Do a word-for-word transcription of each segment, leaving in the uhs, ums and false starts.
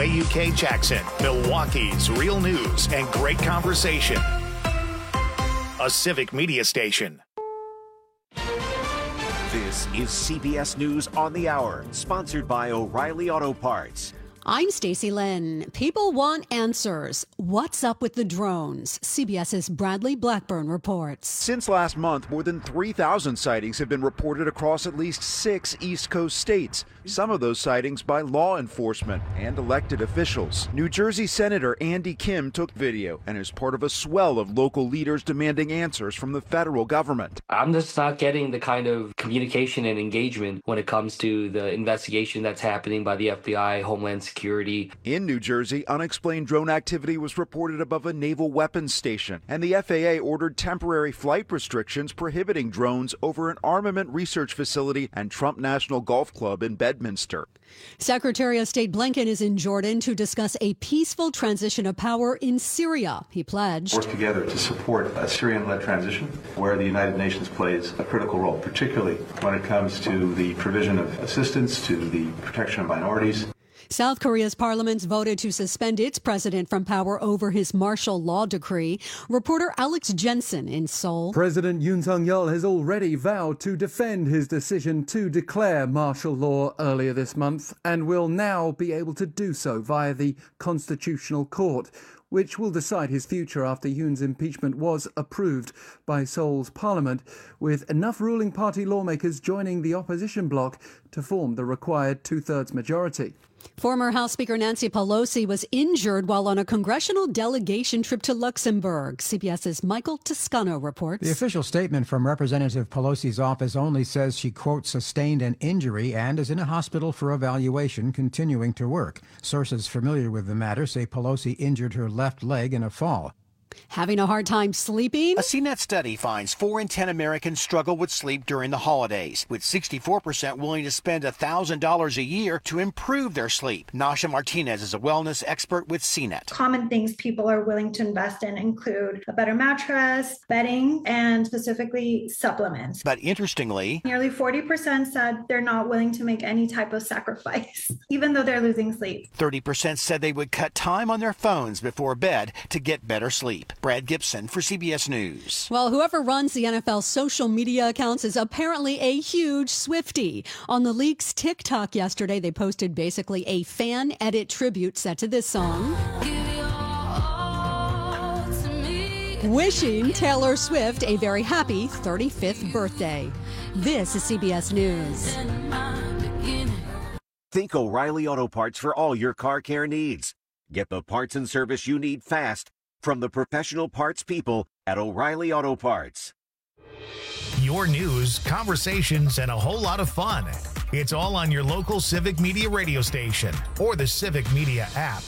A U K Jackson, Milwaukee's real news and great conversation. A Civic Media station. This is C B S News on the Hour, sponsored by O'Reilly Auto Parts. I'm Stacey Lynn. People want answers. What's up with the drones? CBS's Bradley Blackburn reports. Since last month, more than three thousand sightings have been reported across at least six East Coast states. Some of those sightings by law enforcement and elected officials. New Jersey Senator Andy Kim took video and is part of a swell of local leaders demanding answers from the federal government. I'm just not getting the kind of communication and engagement when it comes to the investigation that's happening by the F B I, Homeland Security. In New Jersey, unexplained drone activity was reported above a naval weapons station, and the F A A ordered temporary flight restrictions prohibiting drones over an armament research facility and Trump National Golf Club in Bedminster. Secretary of State Blinken is in Jordan to discuss a peaceful transition of power in Syria. He pledged work together to support a Syrian-led transition where the United Nations plays a critical role, particularly when it comes to the provision of assistance to the protection of minorities. South Korea's parliament voted to suspend its president from power over his martial law decree. Reporter Alex Jensen in Seoul. President Yoon Suk-yeol has already vowed to defend his decision to declare martial law earlier this month and will now be able to do so via the Constitutional Court, which will decide his future after Yoon's impeachment was approved by Seoul's parliament, with enough ruling party lawmakers joining the opposition bloc to form the required two-thirds majority. Former House Speaker Nancy Pelosi was injured while on a congressional delegation trip to Luxembourg. CBS's Michael Toscano reports. The official statement from Representative Pelosi's office only says she, quote, sustained an injury and is in a hospital for evaluation, continuing to work. Sources familiar with the matter say Pelosi injured her left leg in a fall. Having a hard time sleeping? A C net study finds four in ten Americans struggle with sleep during the holidays, with sixty-four percent willing to spend one thousand dollars a year to improve their sleep. Nasha Martinez is a wellness expert with C net. Common things people are willing to invest in include a better mattress, bedding, and specifically supplements. But interestingly, nearly forty percent said they're not willing to make any type of sacrifice, even though they're losing sleep. thirty percent said they would cut time on their phones before bed to get better sleep. Brad Gibson for C B S News. Well, whoever runs the N F L's social media accounts is apparently a huge Swiftie. On the League's TikTok yesterday, they posted basically a fan edit tribute set to this song, wishing Taylor Swift a very happy thirty-fifth birthday. This is C B S News. Think O'Reilly Auto Parts for all your car care needs. Get the parts and service you need fast from the professional parts people at O'Reilly Auto Parts. Your news, conversations, and a whole lot of fun. It's all on your local Civic Media radio station or the Civic Media app.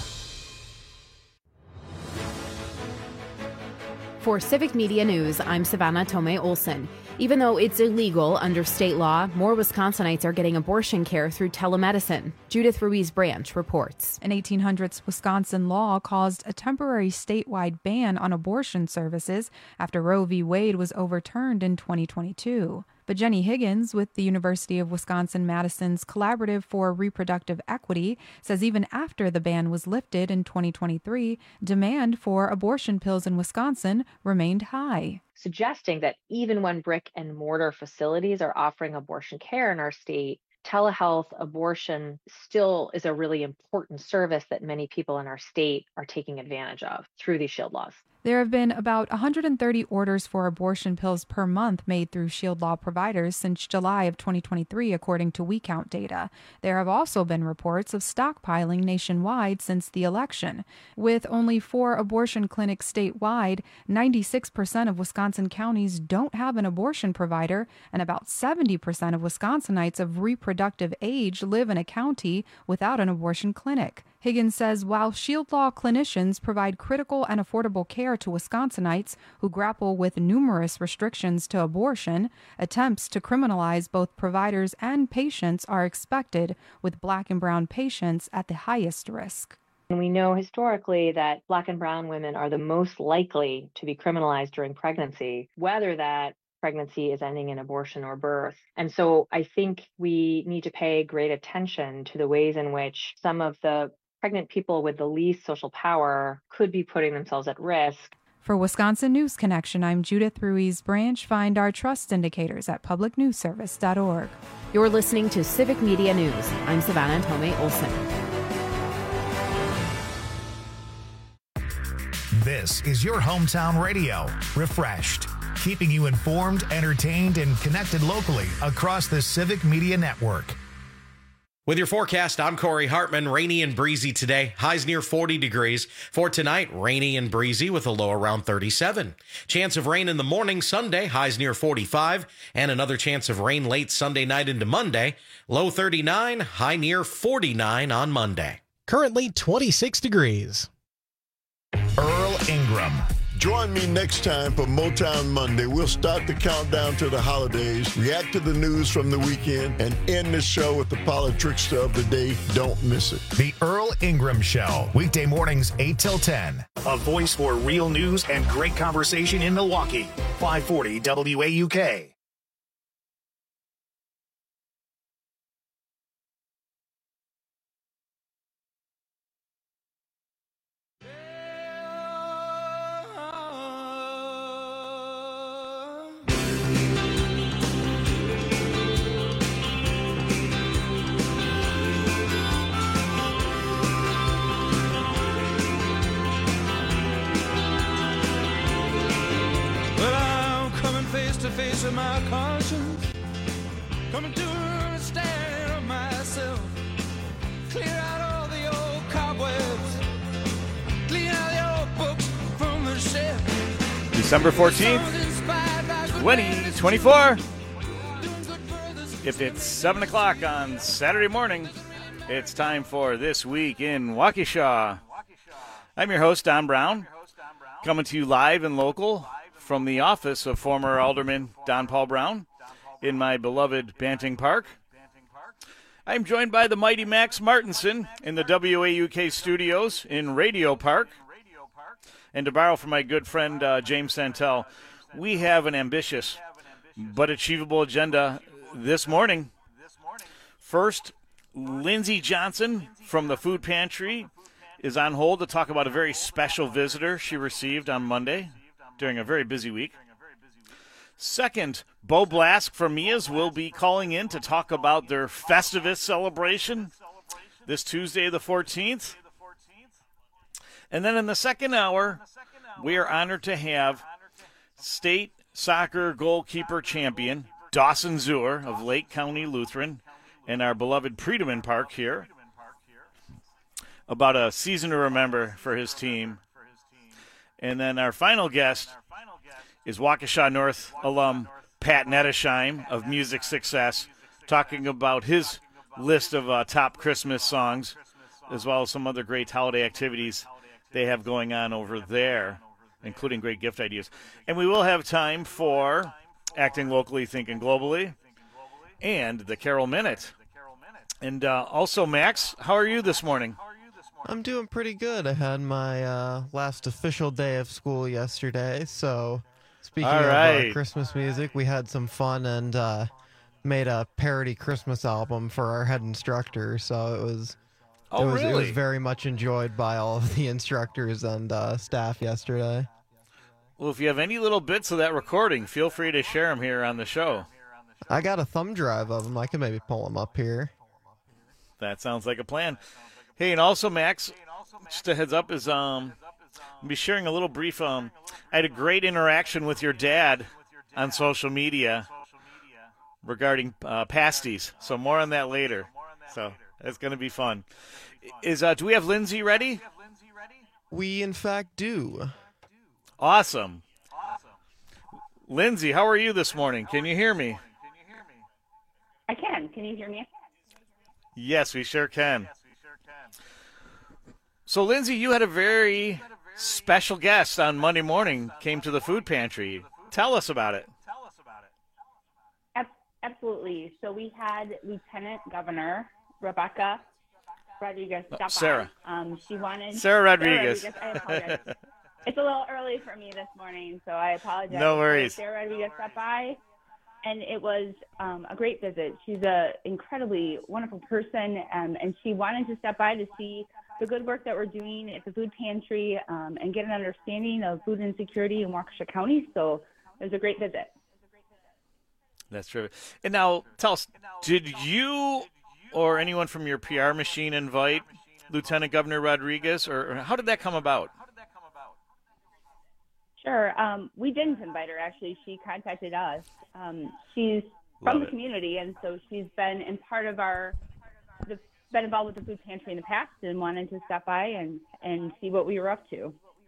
For Civic Media News, I'm Savannah Tomei Olson. Even though it's illegal under state law, more Wisconsinites are getting abortion care through telemedicine. Judith Ruiz Branch reports. An eighteen hundreds Wisconsin law caused a temporary statewide ban on abortion services after Roe v. Wade was overturned in twenty twenty-two. But Jenny Higgins with the University of Wisconsin-Madison's Collaborative for Reproductive Equity says even after the ban was lifted in twenty twenty-three, demand for abortion pills in Wisconsin remained high, suggesting that even when brick and mortar facilities are offering abortion care in our state, telehealth abortion still is a really important service that many people in our state are taking advantage of through these SHIELD laws. There have been about one hundred thirty orders for abortion pills per month made through SHIELD law providers since July of twenty twenty-three, according to WeCount data. There have also been reports of stockpiling nationwide since the election. With only four abortion clinics statewide, ninety-six percent of Wisconsin counties don't have an abortion provider, and about seventy percent of Wisconsinites of reproductive age live in a county without an abortion clinic. Higgins says while SHIELD law clinicians provide critical and affordable care to Wisconsinites who grapple with numerous restrictions to abortion, attempts to criminalize both providers and patients are expected, with Black and brown patients at the highest risk. And we know historically that Black and brown women are the most likely to be criminalized during pregnancy, whether that pregnancy is ending in abortion or birth. And so I think we need to pay great attention to the ways in which some of the pregnant people with the least social power could be putting themselves at risk. For Wisconsin News Connection, I'm Judith Ruiz Branch. Find our trust indicators at public news service dot org. You're listening to Civic Media News. I'm Savannah Tomei Olson. This is your hometown radio, Refreshed, keeping you informed, entertained, and connected locally across the Civic Media Network. With your forecast, I'm Corey Hartman. Rainy and breezy today. Highs near forty degrees. For tonight, rainy and breezy with a low around thirty-seven. Chance of rain in the morning Sunday. Highs near forty-five. And another chance of rain late Sunday night into Monday. Low thirty-nine. High near forty-nine on Monday. Currently twenty-six degrees. Earl Ingram. Join me next time for Motown Monday. We'll start the countdown to the holidays, react to the news from the weekend, and end the show with the politrickster of the day. Don't miss it. The Earl Ingram Show, weekday mornings eight till ten. A voice for real news and great conversation in Milwaukee. five forty W A U K. To face of my conscience, coming to understand of myself, clear out all the old cobwebs, clean out the old books from the shelf. December fourteenth, twenty twenty-four. If it's seven o'clock on Saturday morning, it's time for This Week in Waukesha. I'm your host, Don Brown, coming to you live and local from the office of former Alderman Don Paul Brown in my beloved Banting Park. I'm joined by the mighty Max Martinson in the W A U K studios in Radio Park. And to borrow from my good friend uh, James Santel, we have an ambitious but achievable agenda this morning. First, Lindsay Johnson from the Food Pantry is on hold to talk about a very special visitor she received on Monday during a very busy week. Second, Bo Blask from Mia's will be calling in to talk about their Festivus celebration this Tuesday the fourteenth. And then in the second hour, we are honored to have state soccer goalkeeper champion Dawson Zuer of Lake County Lutheran in our beloved Priedemann Park here about a season to remember for his team. And then our final guest is Waukesha North alum Pat Nettesheim of Music Success, talking about his list of uh, top Christmas songs, as well as some other great holiday activities they have going on over there, including great gift ideas. And we will have time for Acting Locally, Thinking Globally, and the Carol Minute. And uh, also, Max, how are you this morning? I'm doing pretty good. I had my uh, last official day of school yesterday, so speaking All of right. uh, Christmas music, we had some fun and uh, made a parody Christmas album for our head instructor, so it was, oh, it was, really? it was very much enjoyed by all of the instructors and uh, staff yesterday. Well, if you have any little bits of that recording, feel free to share them here on the show. I got a thumb drive of them. I can maybe pull them up here. That sounds like a plan. Hey, and also, Max, just a heads up, is um, I'll be sharing a little brief. Um, I had a great interaction with your dad on social media regarding uh, pasties. So more on that later. So it's going to be fun. Is uh, do we have Lindsay ready? We, in fact, do. Awesome. Lindsay, how are you this morning? Can you hear me? I can. Can you hear me? Yes, we sure can. So, Lindsay, you had a very special guest on Monday morning, came to the food pantry. Tell us about it. Absolutely. So we had Lieutenant Governor Rebecca Rodriguez stop oh, Sarah. by. Um, she wanted Sarah Rodriguez. Sarah Rodriguez. I apologize. It's a little early for me this morning, so I apologize. No worries. Sarah Rodriguez stopped by, and it was um, a great visit. She's an incredibly wonderful person, um, and she wanted to stop by to see the good work that we're doing at the food pantry um, and get an understanding of food insecurity in Waukesha County. So it was a great visit. That's true. And now, tell us, did you or anyone from your P R machine invite Lieutenant Governor Rodriguez, or, or how did that come about? Sure. Um, we didn't invite her, actually. She contacted us. Um, she's from Love the it. community, and so she's been in part of our, the, been involved with the food pantry in the past and wanted to stop by and, and see what we were up to.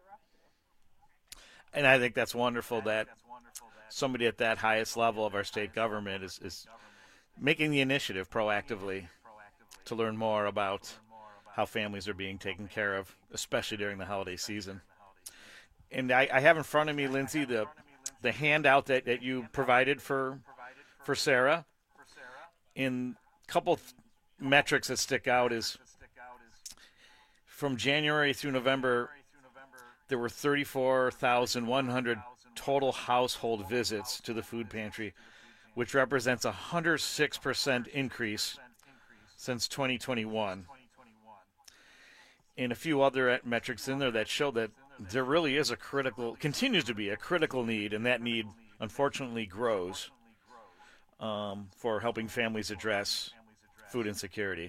And I think that's wonderful that somebody at that highest level of our state government is, is making the initiative proactively to learn more about how families are being taken care of, especially during the holiday season. And I, I have in front of me, Lindsay, the the handout that, that you provided for for Sarah. In a couple of metrics that stick out is from January through November, there were thirty-four thousand one hundred total household visits to the food pantry, which represents a one hundred six percent increase since twenty twenty-one. And a few other metrics in there that show that there really is a critical, continues to be a critical need, and that need, unfortunately, grows um, for helping families address food insecurity.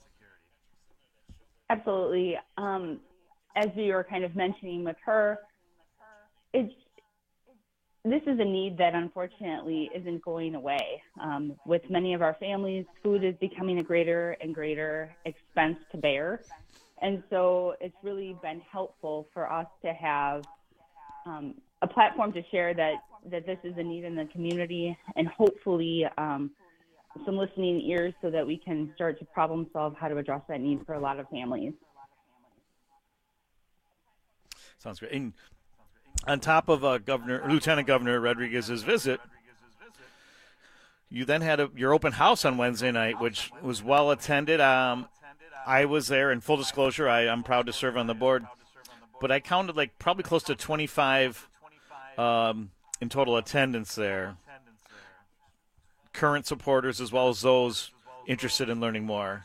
Absolutely. Um, as we were kind of mentioning with her, it's, this is a need that unfortunately isn't going away. Um, with many of our families, food is becoming a greater and greater expense to bear. And so it's really been helpful for us to have um, a platform to share that, that this is a need in the community, and hopefully um, some listening ears so that we can start to problem solve how to address that need for a lot of families. Sounds great. And on top of uh, Governor, Lieutenant Governor Rodriguez's visit, you then had a, your open house on Wednesday night, which was well attended. Um, I was there, in full disclosure, I, I'm proud to serve on the board, but I counted like probably close to twenty-five um, in total attendance there. Current supporters as well as those interested in learning more.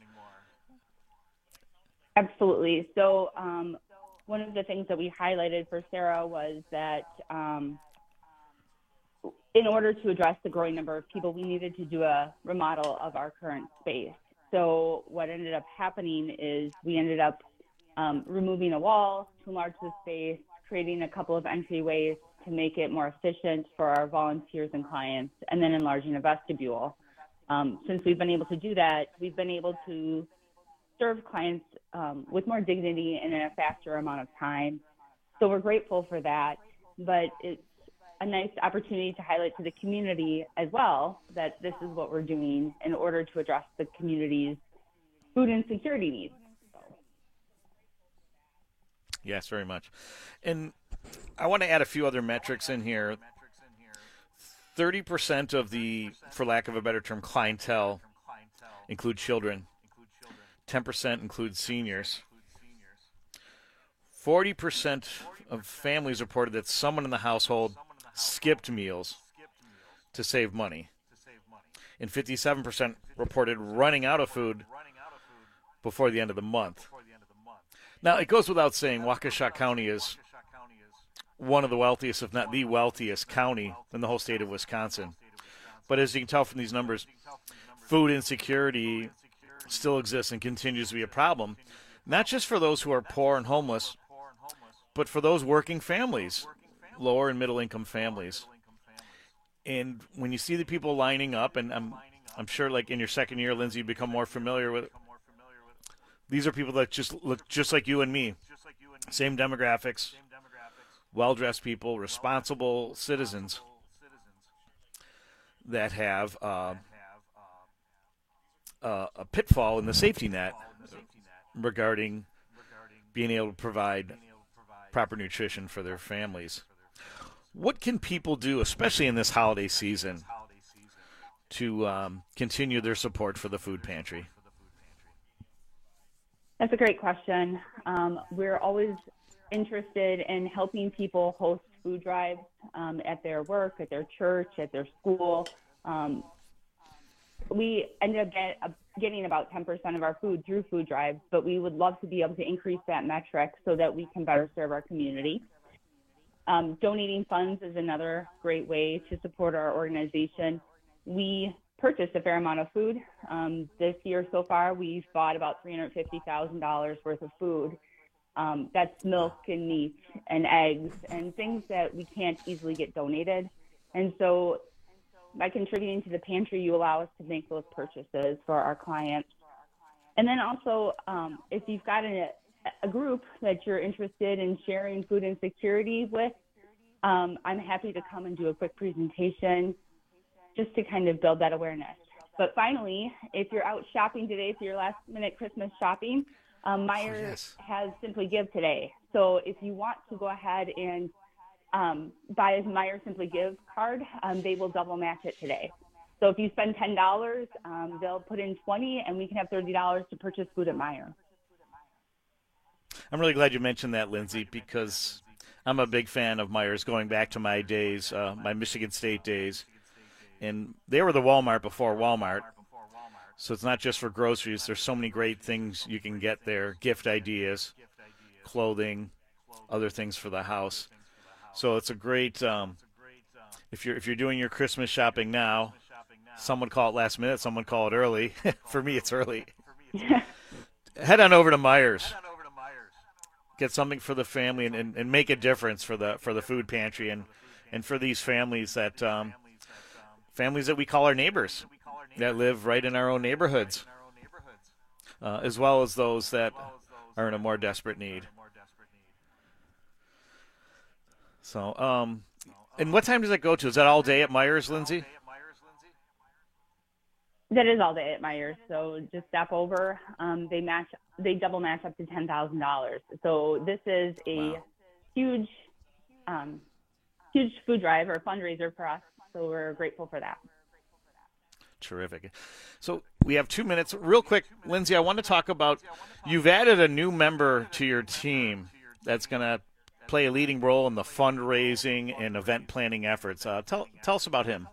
Absolutely. So um, one of the things that we highlighted for Sarah was that um, in order to address the growing number of people, we needed to do a remodel of our current space. So what ended up happening is we ended up um, removing a wall to enlarge the space, creating a couple of entryways to make it more efficient for our volunteers and clients, and then enlarging a vestibule. Um, since we've been able to do that, we've been able to serve clients um, with more dignity and in a faster amount of time. So we're grateful for that, but it's a nice opportunity to highlight to the community as well that this is what we're doing in order to address the community's food insecurity needs. Yes, very much. And I want to add a few other metrics in here. thirty percent of the, for lack of a better term, clientele include children. ten percent include seniors. forty percent of families reported that someone in the household skipped meals to save money. And fifty-seven percent reported running out of food before the end of the month. Now, it goes without saying, Waukesha County is one of the wealthiest, if not the wealthiest county in the whole state of Wisconsin. But as you can tell from these numbers, food insecurity still exists and continues to be a problem, not just for those who are poor and homeless, but for those working families, lower and middle income families. And when you see the people lining up, and I'm I'm sure like in your second year, Lindsay, you become more familiar with it. These are people that just look just like you and me. Same demographics, well-dressed people, responsible citizens that have uh, uh, a pitfall in the safety net regarding being able to provide proper nutrition for their families. What can people do, especially in this holiday season, to um, continue their support for the food pantry? That's a great question. Um, we're always interested in helping people host food drives um, at their work, at their church, at their school. Um, we ended up get, uh, getting about ten percent of our food through food drives, but we would love to be able to increase that metric so that we can better serve our community. Um, donating funds is another great way to support our organization. We purchased a fair amount of food. Um, this year so far, we've bought about three hundred fifty thousand dollars worth of food. Um, that's milk and meat and eggs and things that we can't easily get donated. And so by contributing to the pantry, you allow us to make those purchases for our clients. And then also, um, if you've got a, a group that you're interested in sharing food insecurity with, um, I'm happy to come and do a quick presentation just to kind of build that awareness. But finally, if you're out shopping today for your last minute Christmas shopping, um, Meijer oh, yes. has Simply Give today. So if you want to go ahead and um, buy a Meijer Simply Give card, um, they will double match it today. So if you spend ten dollars, um, they'll put in twenty dollars and we can have thirty dollars to purchase food at Meijer. I'm really glad you mentioned that, Lindsay, because I'm a big fan of Meijer's going back to my days, uh, my Michigan State days. And they were the Walmart before Walmart. So it's not just for groceries. There's so many great things you can get there, gift ideas, clothing, other things for the house. So it's a great, um, if you're if you're doing your Christmas shopping now, some would call it last minute, some would call it early. For me, it's early. Head on over to Meijer's. Get something for the family and, and, and make a difference for the for the food pantry and, and for these families that um, families that we call our neighbors that live right in our own neighborhoods, uh, as well as those that are in a more desperate need. So, um, and what time does that go to? Is that all day at Meijer's, Lindsay? That is all day at Meijer's. So just step over. Um, they match. They double match up to ten thousand dollars. So this is a wow. huge, um, huge food drive or fundraiser for us. So we're grateful for that. Terrific. So we have two minutes. Real quick, Lindsay, I want to talk about, you've added a new member to your team that's going to play a leading role in the fundraising and event planning efforts. Uh, tell tell us about him.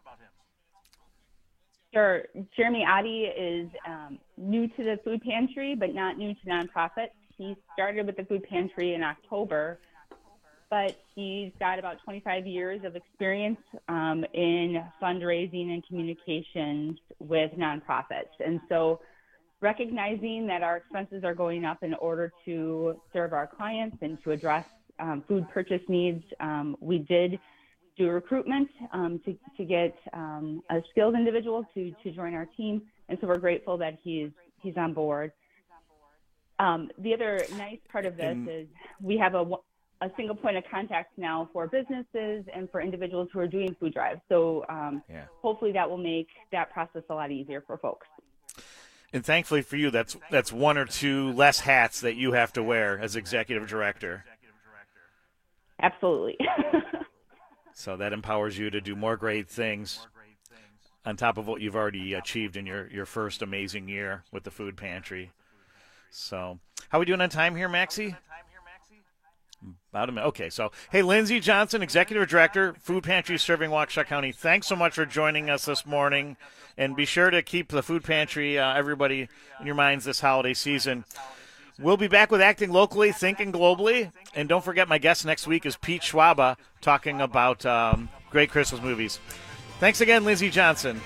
Sure. Jeremy Addy is um, new to the food pantry, but not new to nonprofits. He started with the food pantry in October, but he's got about twenty-five years of experience um, in fundraising and communications with nonprofits. And so recognizing that our expenses are going up in order to serve our clients and to address um, food purchase needs, um, we did do recruitment um, to, to get um, a skilled individual to, to join our team. And so we're grateful that he's, he's on board. Um, the other nice part of this is we have a, a single point of contact now for businesses and for individuals who are doing food drives. So um, yeah. hopefully that will make that process a lot easier for folks. And thankfully for you, that's that's one or two less hats that you have to wear as executive director. Absolutely. So that empowers you to do more great things on top of what you've already achieved in your, your first amazing year with the food pantry. So how are we doing on time here, Maxie? About a minute. Okay, so, hey, Lindsay Johnson, Executive Director, Food Pantry Serving Waukesha County, thanks so much for joining us this morning. And be sure to keep the food pantry, uh, everybody, in your minds this holiday season. We'll be back with Acting Locally, Thinking Globally. And don't forget, my guest next week is Pete Schwaba talking about um, great Christmas movies. Thanks again, Lindsay Johnson.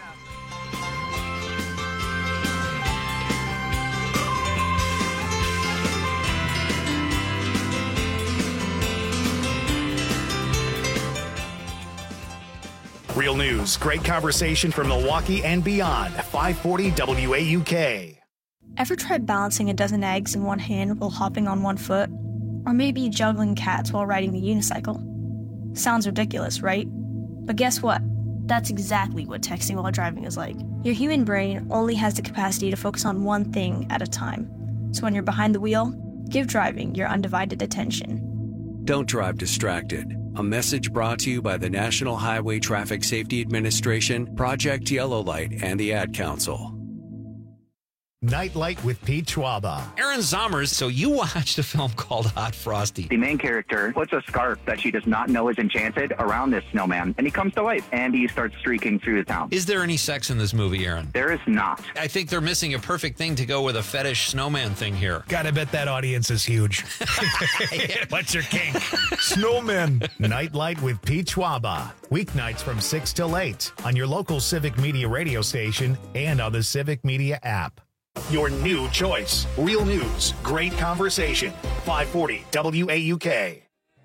Real news, great conversation from Milwaukee and beyond. five forty W A U K. Ever tried balancing a dozen eggs in one hand while hopping on one foot? Or maybe juggling cats while riding the unicycle? Sounds ridiculous, right? But guess what? That's exactly what texting while driving is like. Your human brain only has the capacity to focus on one thing at a time. So when you're behind the wheel, give driving your undivided attention. Don't drive distracted. A message brought to you by the National Highway Traffic Safety Administration, Project Yellow Light, and the Ad Council. Nightlight with Pete Schwaba. Aaron Zommers, so you watched a film called Hot Frosty. The main character puts a scarf that she does not know is enchanted around this snowman, and he comes to life, and he starts streaking through the town. Is there any sex in this movie, Aaron? There is not. I think they're missing a perfect thing to go with a fetish snowman thing here. Gotta bet that audience is huge. What's your kink? Snowmen. Nightlight with Pete Schwaba. Weeknights from six till eight on your local Civic Media radio station and on the Civic Media app. Your new choice. Real news. Great conversation. five forty W A U K.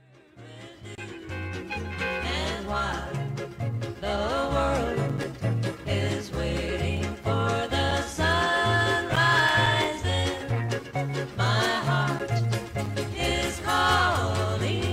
And while the world is waiting for the sun rising, my heart is calling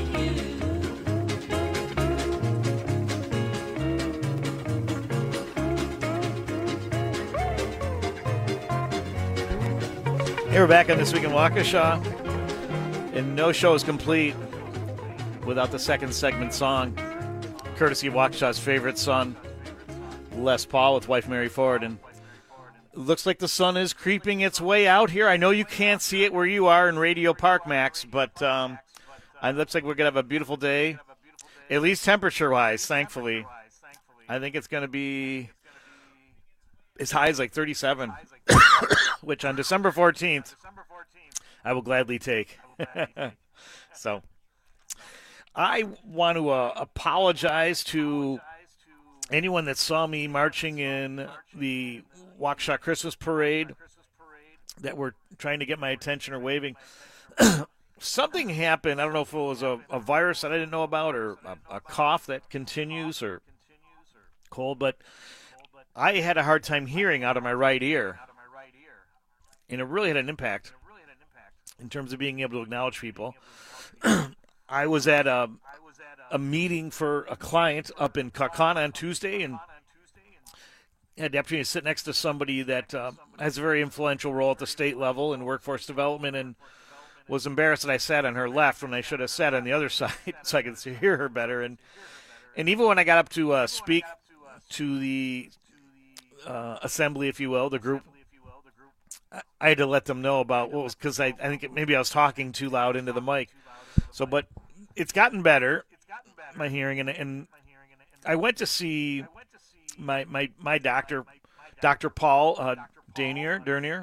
Hey, we're back on This Week in Waukesha, and no show is complete without the second segment song, courtesy of Waukesha's favorite son, Les Paul, with wife Mary Ford. And it looks like the sun is creeping its way out here. I know you can't see it where you are in Radio Park, Max, but um, it looks like we're going to have a beautiful day, at least temperature-wise, thankfully. I think it's going to be as high as like thirty-seven, which on December fourteenth, I will gladly take. So I want to uh, apologize to anyone that saw me marching in the Waukesha Christmas Parade that were trying to get my attention or waving. Something happened. I don't know if it was a, a virus that I didn't know about, or a, a cough that continues, or cold, but I had a hard time hearing out of my right ear, and it really had an impact in terms of being able to acknowledge people. I was at a, a meeting for a client up in Kaukauna on Tuesday, and had the opportunity to sit next to somebody that uh, has a very influential role at the state level in workforce development, and was embarrassed that I sat on her left when I should have sat on the other side so I could hear her better. And and even when I got up to uh, speak to the uh, assembly, if you will, the group, I had to let them know about what was, because I, I think it, maybe I was talking too loud into the mic. So, but it's gotten better, my hearing, and, and I went to see my my, my doctor, Doctor Paul uh, Dernier, Dernier,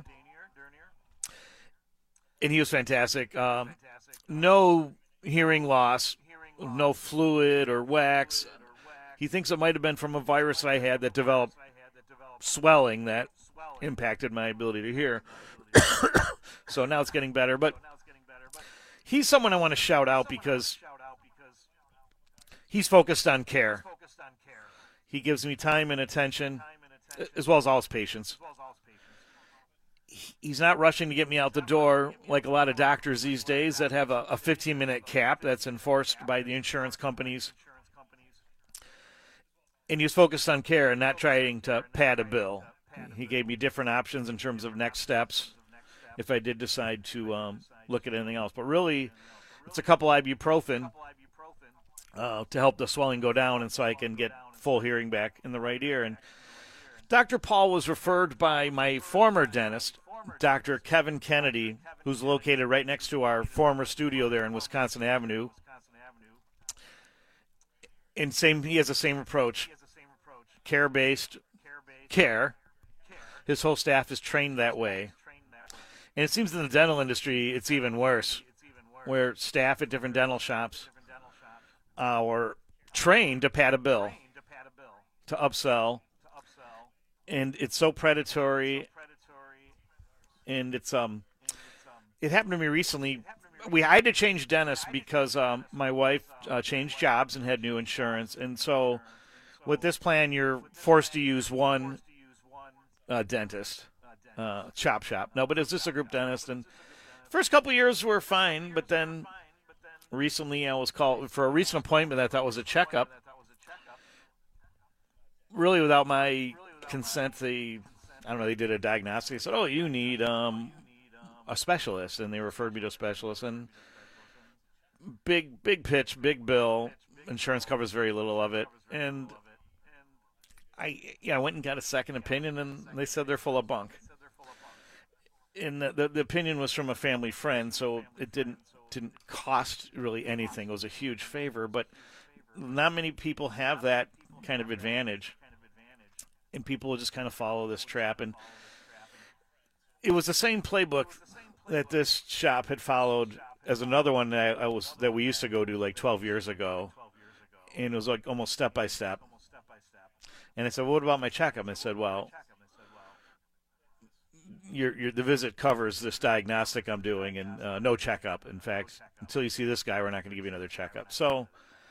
and he was fantastic. Um, no hearing loss, no fluid or wax. He thinks it might have been from a virus that I had that developed swelling that impacted my ability to hear. So now it's getting better. But he's someone I want to shout out because he's focused on care. He gives me time and attention, as well as all his patients. He's not rushing to get me out the door like a lot of doctors these days that have a fifteen-minute cap that's enforced by the insurance companies. And he was focused on care and not trying to pad a bill. He gave me different options in terms of next steps if I did decide to um, look at anything else. But really, it's a couple ibuprofen uh, to help the swelling go down, and so I can get full hearing back in the right ear. And Doctor Paul was referred by my former dentist, Doctor Kevin Kennedy, who's located right next to our former studio there in Wisconsin Avenue. And same, he has the same approach, care-based care. His whole staff is trained that way. And it seems in the dental industry it's even worse, where staff at different dental shops uh, are trained to pad a bill, to upsell. And it's so predatory. And it's um, it happened to me recently. We I had to change dentists because um, my wife uh, changed jobs and had new insurance. And so with this plan, you're forced to use one uh, dentist, uh, chop shop. No, but it's just a group dentist. And first couple of years were fine, but then recently I was called for a recent appointment that I thought was a checkup. Really without my consent, they, I don't know, they did a diagnostic. They said, oh, you need um, a specialist, and they referred me to a specialist. And big, big pitch, big bill. Insurance covers very little of it. And I, yeah, I went and got a second opinion, and they said they're full of bunk. and the, the the opinion was from a family friend, so it didn't didn't cost really anything. It was a huge favor, but not many people have that kind of advantage, and people will just kind of follow this trap. And it was the same playbook that this shop had followed as another one that I was that we used to go to like twelve years ago, and it was like almost step by step. And I said, well, "What about my checkup?" And I said, "Well, your your the visit covers this diagnostic I'm doing, and uh, no checkup. In fact, until you see this guy, we're not going to give you another checkup." So,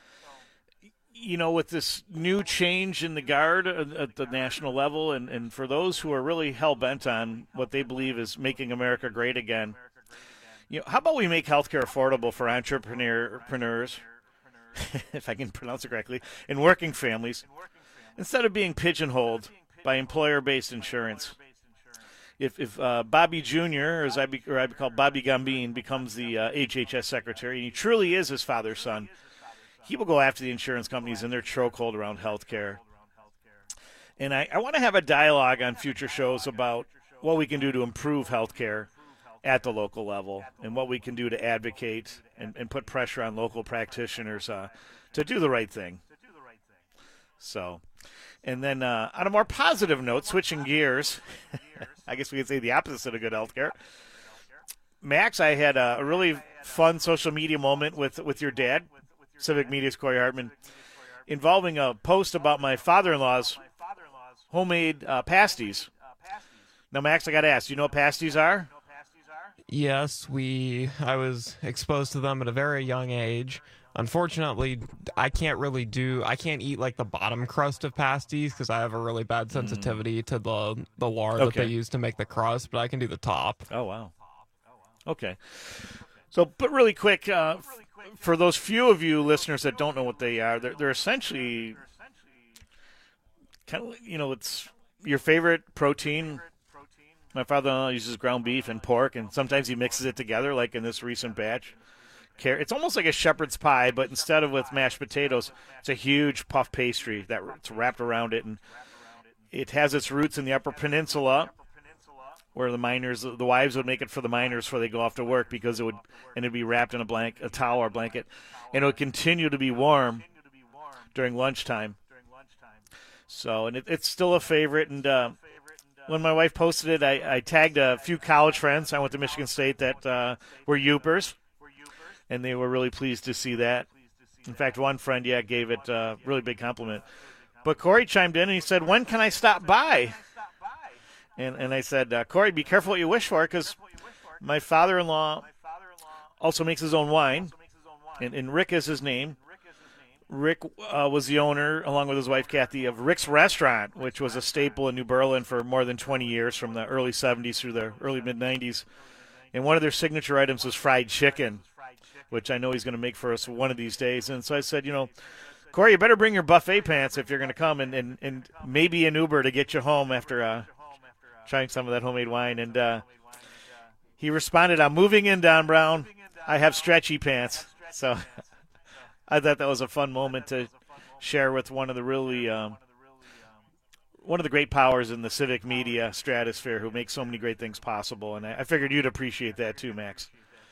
you know, with this new change in the guard at the national level, and, and for those who are really hell-bent on what they believe is making America great again, you know, how about we make healthcare affordable for entrepreneurs, if I can pronounce it correctly, and working families, instead of being pigeonholed by employer-based insurance. If if uh, Bobby Junior, or as I be, or I be called Bobby Gambin, becomes the uh, H H S secretary, and he truly is his father's son, he will go after the insurance companies and their chokehold around health care. And I, I want to have a dialogue on future shows about what we can do to improve health care at the local level, and what we can do to advocate and, and put pressure on local practitioners uh, to do the right thing. So, and then uh, on a more positive note, switching gears, I guess we could say the opposite of good health care. Max, I had a, a really fun social media moment with, with your dad, Civic Media's Corey Hartman, involving a post about my father-in-law's homemade uh, pasties. Now, Max, I got to ask, do you know what pasties are? Yes, we. I was exposed to them at a very young age. Unfortunately, I can't really do. I can't eat like the bottom crust of pasties because I have a really bad sensitivity mm. to the the lard okay. that they use to make the crust. But I can do the top. Oh wow. Okay. So, but really quick, uh, for those few of you listeners that don't know what they are, they're, they're essentially kind of, you know, it's your favorite protein. My father-in-law uses ground beef and pork, and sometimes he mixes it together, like in this recent batch. It's almost like a shepherd's pie, but instead of with mashed potatoes, it's a huge puff pastry that's wrapped around it, and it has its roots in the Upper Peninsula, where the miners, the wives would make it for the miners before they go off to work, because it would, and it'd be wrapped in a blank, a towel or blanket, and it would continue to be warm during lunchtime. So, and it, it's still a favorite, and uh, when my wife posted it, I, I tagged a few college friends. I went to Michigan State that uh, were Yoopers, and they were really pleased to see that. In fact, one friend, yeah, gave it a really big compliment. But Corey chimed in, and he said, "When can I stop by?" And and I said, uh, "Corey, be careful what you wish for, because my father-in-law also makes his own wine, and, and Rick is his name. Rick uh, was the owner, along with his wife Kathy, of Rick's Restaurant, which was a staple in New Berlin for more than twenty years, from the early seventies through the early mid-nineties. And one of their signature items was fried chicken, which I know he's going to make for us one of these days. And so I said, you know, Corey, you better bring your buffet pants if you're going to come, and, and, and maybe an Uber to get you home after uh, trying some of that homemade wine." And uh, he responded, "I'm moving in, Don Brown. I have stretchy pants." So I thought that was a fun moment to share with one of the really um, one of the great powers in the civic media stratosphere, who makes so many great things possible. And I, I figured you'd appreciate that too, Max.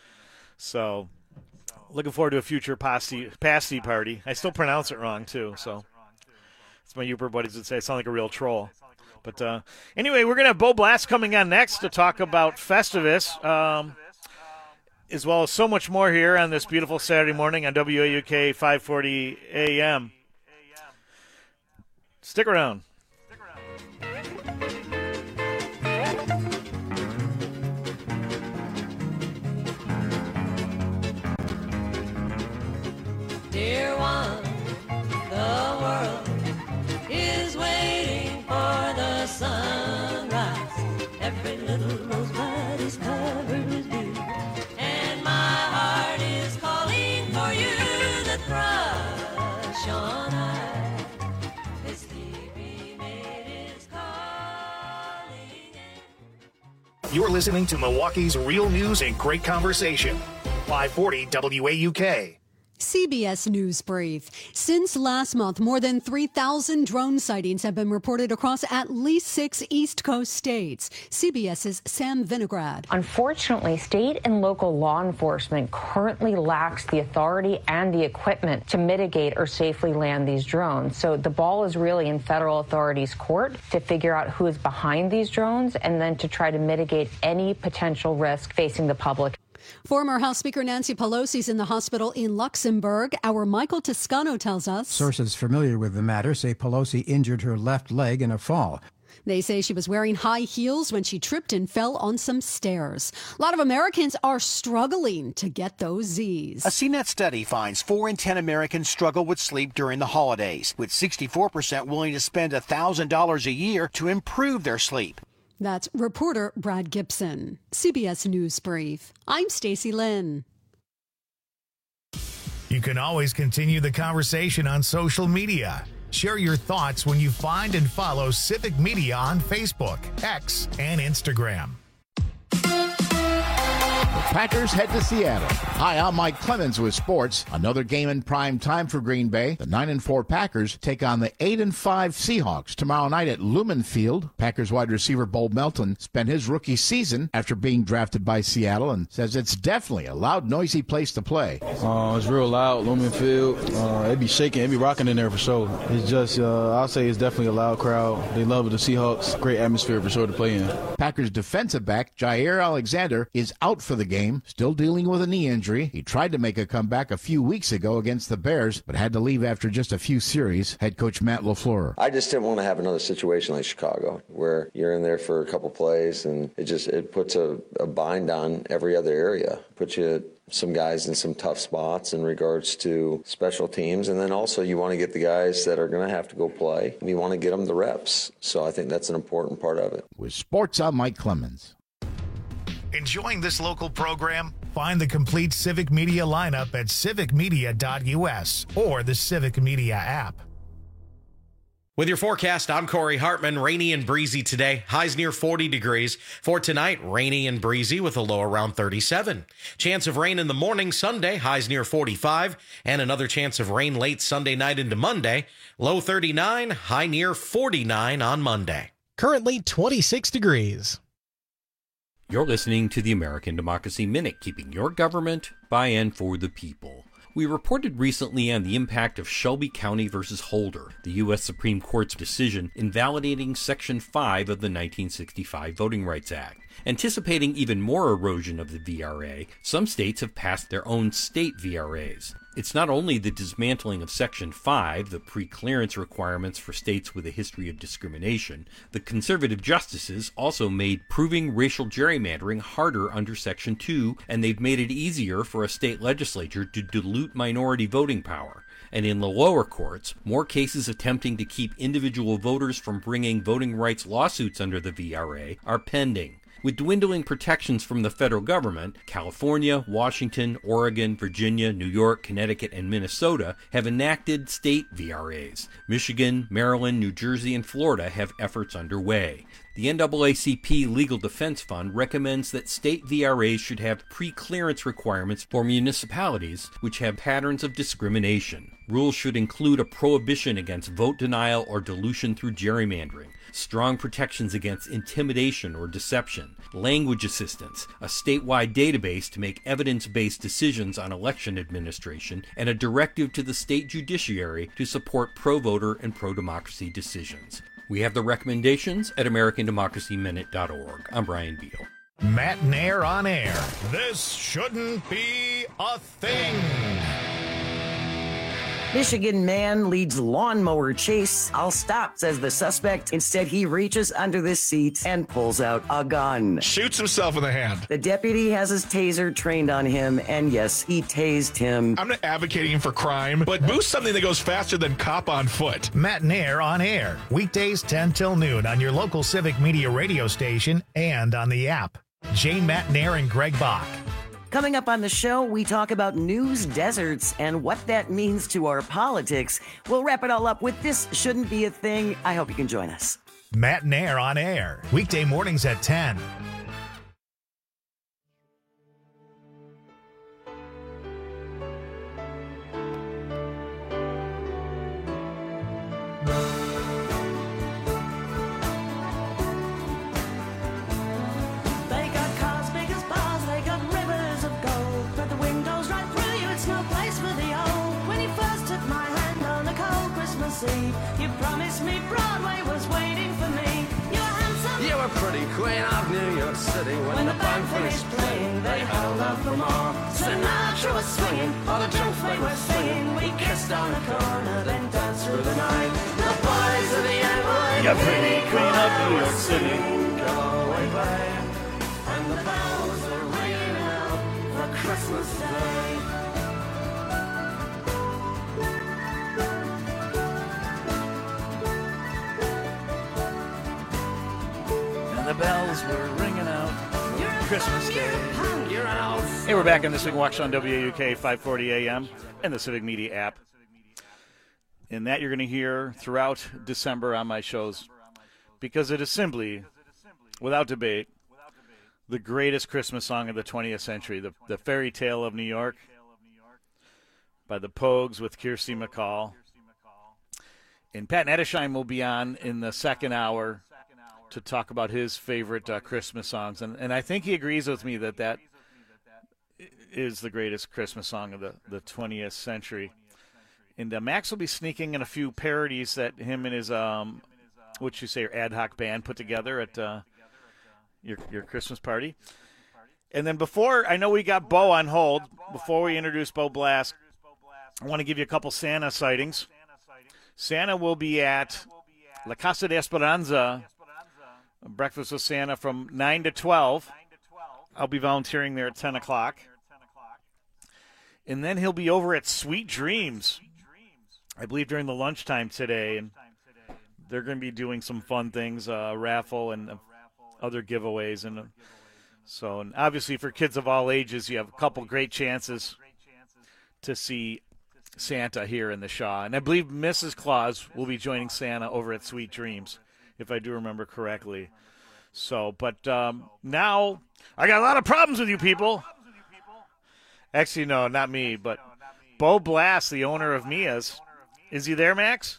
So looking forward to a future pasty, pasty party. I still pronounce it wrong too, so it's my Uber buddies would say I sound like a real troll. But uh, anyway, we're going to have Bo Blast coming on next to talk about Festivus, um, as well as so much more here on this beautiful Saturday morning on W A U K five forty A M. Stick around. Dear one, the world is waiting for the sunrise. Every little rosebud is covered with dew, and my heart is calling for you. The thrush on high, his sleepy mate is calling. You're listening to Milwaukee's real news and great conversation. five forty W A U K. C B S News Brief. Since last month, more than three thousand drone sightings have been reported across at least six East Coast states. CBS's Sam Vinograd. Unfortunately, state and local law enforcement currently lacks the authority and the equipment to mitigate or safely land these drones. So the ball is really in federal authorities' court to figure out who is behind these drones and then to try to mitigate any potential risk facing the public. Former House Speaker Nancy Pelosi's in the hospital in Luxembourg. Our Michael Toscano tells us. Sources familiar with the matter say Pelosi injured her left leg in a fall. They say she was wearing high heels when she tripped and fell on some stairs. A lot of Americans are struggling to get those Z's. A C net study finds four in ten Americans struggle with sleep during the holidays, with sixty-four percent willing to spend one thousand dollars a year to improve their sleep. That's reporter Brad Gibson. C B S News Brief. I'm Stacey Lynn. You can always continue the conversation on social media. Share your thoughts when you find and follow Civic Media on Facebook, X, and Instagram. Packers head to Seattle. Hi, I'm Mike Clemens with sports. Another game in prime time for Green Bay. The nine and four Packers take on the eight and five Seahawks tomorrow night at Lumen Field. Packers wide receiver Bo Melton spent his rookie season after being drafted by Seattle and says it's definitely a loud, noisy place to play. Uh, it's real loud, Lumen Field. Uh, it be shaking, it be rocking in there for sure. It's just, uh, I'll say it's definitely a loud crowd. They love the Seahawks. Great atmosphere for sure to play in. Packers defensive back Jair Alexander is out for the game. Still dealing with a knee injury. He tried to make a comeback a few weeks ago against the Bears, but had to leave after just a few series. Head coach Matt LaFleur. I just didn't want to have another situation like Chicago, where you're in there for a couple plays and it just it puts a, a bind on every other area. Puts you some guys in some tough spots in regards to special teams, and then also you want to get the guys that are going to have to go play. You want to get them the reps. So I think that's an important part of it. With sports, I'm Mike Clemens. Enjoying this local program? Find the complete Civic Media lineup at civic media dot u s or the Civic Media app. With your forecast, I'm Corey Hartman. Rainy and breezy today. Highs near forty degrees. For tonight, rainy and breezy with a low around thirty-seven. Chance of rain in the morning Sunday. Highs near forty-five. And another chance of rain late Sunday night into Monday. Low thirty-nine. High near forty-nine on Monday. Currently twenty-six degrees. You're listening to the American Democracy Minute, keeping your government by and for the people. We reported recently on the impact of Shelby County versus Holder, the U S Supreme Court's decision invalidating Section five of the nineteen sixty-five Voting Rights Act. Anticipating even more erosion of the V R A, some states have passed their own state V R As. It's not only the dismantling of Section five, the pre-clearance requirements for states with a history of discrimination. The conservative justices also made proving racial gerrymandering harder under Section two, and they've made it easier for a state legislature to dilute minority voting power. And in the lower courts, more cases attempting to keep individual voters from bringing voting rights lawsuits under the V R A are pending. With dwindling protections from the federal government, California, Washington, Oregon, Virginia, New York, Connecticut, and Minnesota have enacted state V R As. Michigan, Maryland, New Jersey, and Florida have efforts underway. The N double A C P Legal Defense Fund recommends that state V R As should have pre-clearance requirements for municipalities which have patterns of discrimination. Rules should include a prohibition against vote denial or dilution through gerrymandering, strong protections against intimidation or deception, language assistance, a statewide database to make evidence-based decisions on election administration, and a directive to the state judiciary to support pro-voter and pro-democracy decisions. We have the recommendations at american democracy minute dot org. I'm Brian Beal. Matt Nair on air. This shouldn't be a thing. Michigan man leads lawnmower chase. I'll stop, says the suspect. Instead, he reaches under the seat and pulls out a gun. Shoots himself in the hand. The deputy has his taser trained on him, and yes, he tased him. I'm not advocating for crime, but boost something that goes faster than cop on foot. Matt Nair on air. Weekdays ten till noon on your local Civic Media radio station and on the app. Jane Matt Nair and Greg Bach. Coming up on the show, we talk about news deserts and what that means to our politics. We'll wrap it all up with This Shouldn't Be a Thing. I hope you can join us. Matt Nair on air. Weekday mornings at ten. see. You promised me Broadway was waiting for me. You were handsome. You were pretty queen of New York City. When, when the band finished playing, they held out for more. Sinatra was swinging, all the junk they were singing. We kissed on the corner, then danced through the night. The boys of the N Y You pretty queen of New York City. Go away, babe. And the bells are ringing out for Christmas Day. And the bells were ringing out for Christmas Day. Hey, we're back on This Week in Waukesha on W A U K five forty A M and the Civic Media app. And that you're going to hear throughout December on my shows because it is simply, without debate, the greatest Christmas song of the twentieth century, the, the Fairy Tale of New York by the Pogues with Kirsty MacColl. And Pat Nettesheim will be on in the second hour to talk about his favorite uh, Christmas songs. And, and I think he agrees with me that that is the greatest Christmas song of the, the twentieth century. And uh, Max will be sneaking in a few parodies that him and his, um, what you say, ad hoc band put together at uh, your your Christmas party. And then before, I know we got Bo on hold. Before we introduce Bo Blask, I want to give you a couple Santa sightings. Santa will be at La Casa de Esperanza, Breakfast with Santa from nine to twelve. I'll be volunteering there at ten o'clock. And then he'll be over at Sweet Dreams, I believe during the lunchtime today. And they're going to be doing some fun things, a uh, raffle and uh, other giveaways. And uh, so, and obviously for kids of all ages, you have a couple great chances to see Santa here in the Shaw. And I believe Missus Claus will be joining Santa over at Sweet Dreams, if I do remember correctly. So, but um, now I got a lot of problems with you people. Actually, no, not me, but Bo Blask, the owner of Mia's. Is he there, Max?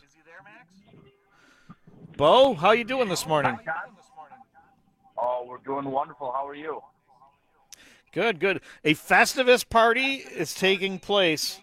Bo, how you doing this morning? Oh, we're doing wonderful. How are you? Good, good. A Festivus party is taking place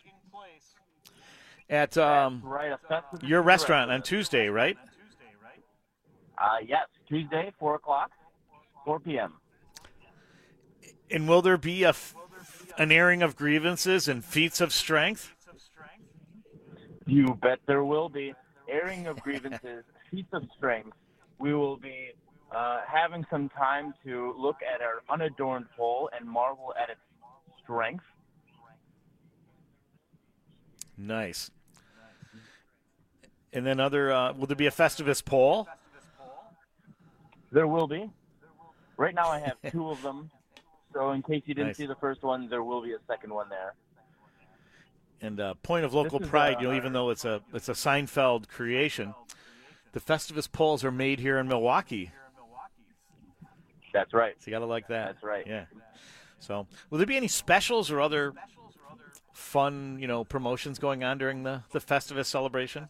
at um, right, a your restaurant on Tuesday, right? Uh, yes, Tuesday, four o'clock, four p.m. And will there be a, an airing of grievances and feats of strength? You bet there will be. Airing of grievances, feats of strength. We will be uh, having some time to look at our unadorned pole and marvel at its strength. Nice. And then other, uh, will there be a Festivus pole? There will be. Right now I have two of them. So in case you didn't Nice. see the first one, there will be a second one there. And uh, point of local This is, pride, uh, you know, even though it's a it's a Seinfeld creation, the Festivus poles are made here in Milwaukee. That's right. So you got to like that. That's right. Yeah. So will there be any specials or other fun, you know, promotions going on during the, the Festivus celebration?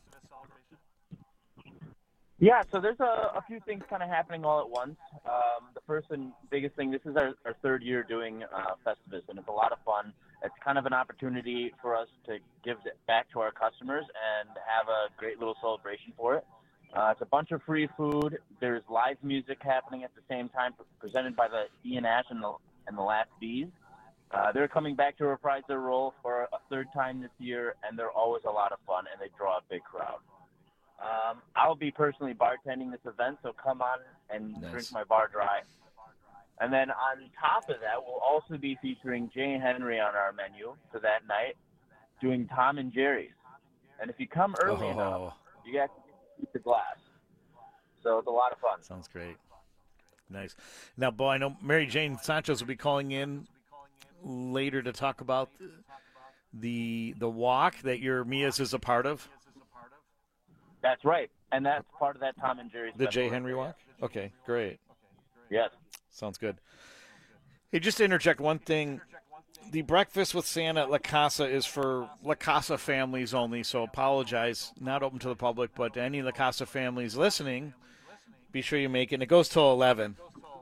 Yeah, so there's a, a few things kind of happening all at once. Um, the first and biggest thing, this is our, our third year doing uh, Festivus, and it's a lot of fun. It's kind of an opportunity for us to give it back to our customers and have a great little celebration for it. Uh, it's a bunch of free food. There's live music happening at the same time, presented by the Ian Ash and the, and the Last Bees. Uh, they're coming back to reprise their role for a third time this year, and they're always a lot of fun, and they draw a big crowd. Um, I'll be personally bartending this event, so come on and Nice. drink my bar dry. And then on top of that, we'll also be featuring Jay Henry on our menu for that night, doing Tom and Jerry's. And if you come early Oh. enough, you got to keep the glass. So it's a lot of fun. Sounds great. Nice. Now, Bo, I know Mary Jane Sanchez will be calling in later to talk about the the walk that your Mia's is a part of. That's right. And that's part of that Tom and Jerry's. The special Jay Henry event. walk? Okay, great. Yes. Sounds good. Hey, just to interject one thing. The Breakfast with Santa at La Casa is for La Casa families only, so apologize. Not open to the public, but to any La Casa families listening, be sure you make it. And it goes till eleven.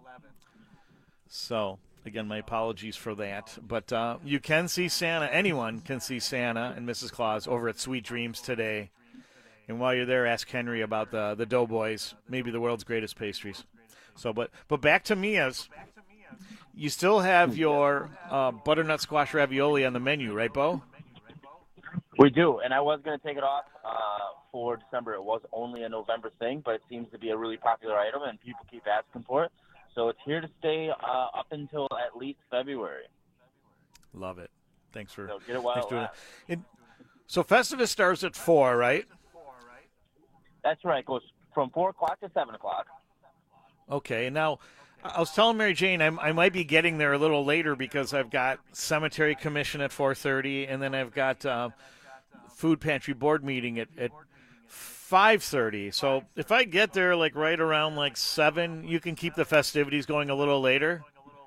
So, again, my apologies for that. But uh, you can see Santa. Anyone can see Santa and Missus Claus over at Sweet Dreams today. And while you're there, ask Henry about the the Doughboys, maybe the world's greatest pastries. So, but but back to Mia's. You still have your uh, butternut squash ravioli on the menu, right, Bo? We do, and I was going to take it off uh, for December. It was only a November thing, but it seems to be a really popular item, and people keep asking for it. So it's here to stay uh, up until at least February. Love it. Thanks for, so get it while thanks it for doing lasts. it. So Festivus starts at four, right? That's right. It goes from four o'clock to seven o'clock. Okay, and now I was telling Mary Jane I, I might be getting there a little later because I've got Cemetery Commission at four thirty, and then I've got uh, Food Pantry Board meeting at, at five thirty. So if I get there like right around like seven, you can keep the festivities going a little later?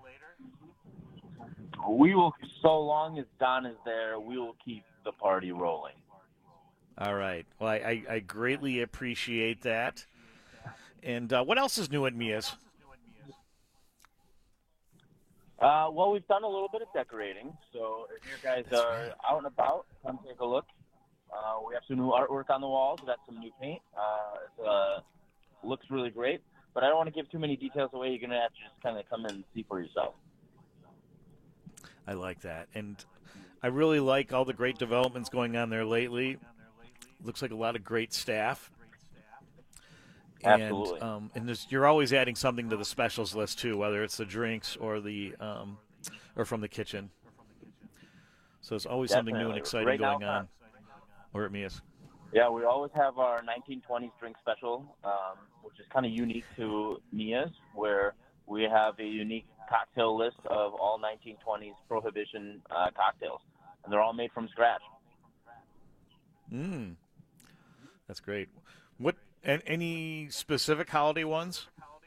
We will, so long as Don is there, we will keep the party rolling. All right. Well, I, I, I greatly appreciate that. And uh, what else is new at Mia's? Uh, well, we've done a little bit of decorating, so if you guys That's are right. out and about, come take a look. Uh, we have some new artwork on the walls. We got some new paint. Uh, it uh, looks really great, but I don't want to give too many details away. You're going to have to just kind of come in and see for yourself. I like that. And I really like all the great developments going on there lately. Looks like a lot of great staff. Absolutely. And, um, and there's, you're always adding something to the specials list, too, whether it's the drinks or the um, or from the kitchen. So there's always Definitely. something new and exciting Right going now, on. Or at Mia's. Yeah, we always have our nineteen twenties drink special, um, which is kind of unique to Mia's, where we have a unique cocktail list of all nineteen twenties Prohibition uh, cocktails, and they're all made from scratch. Mm. That's great. What and any specific holiday ones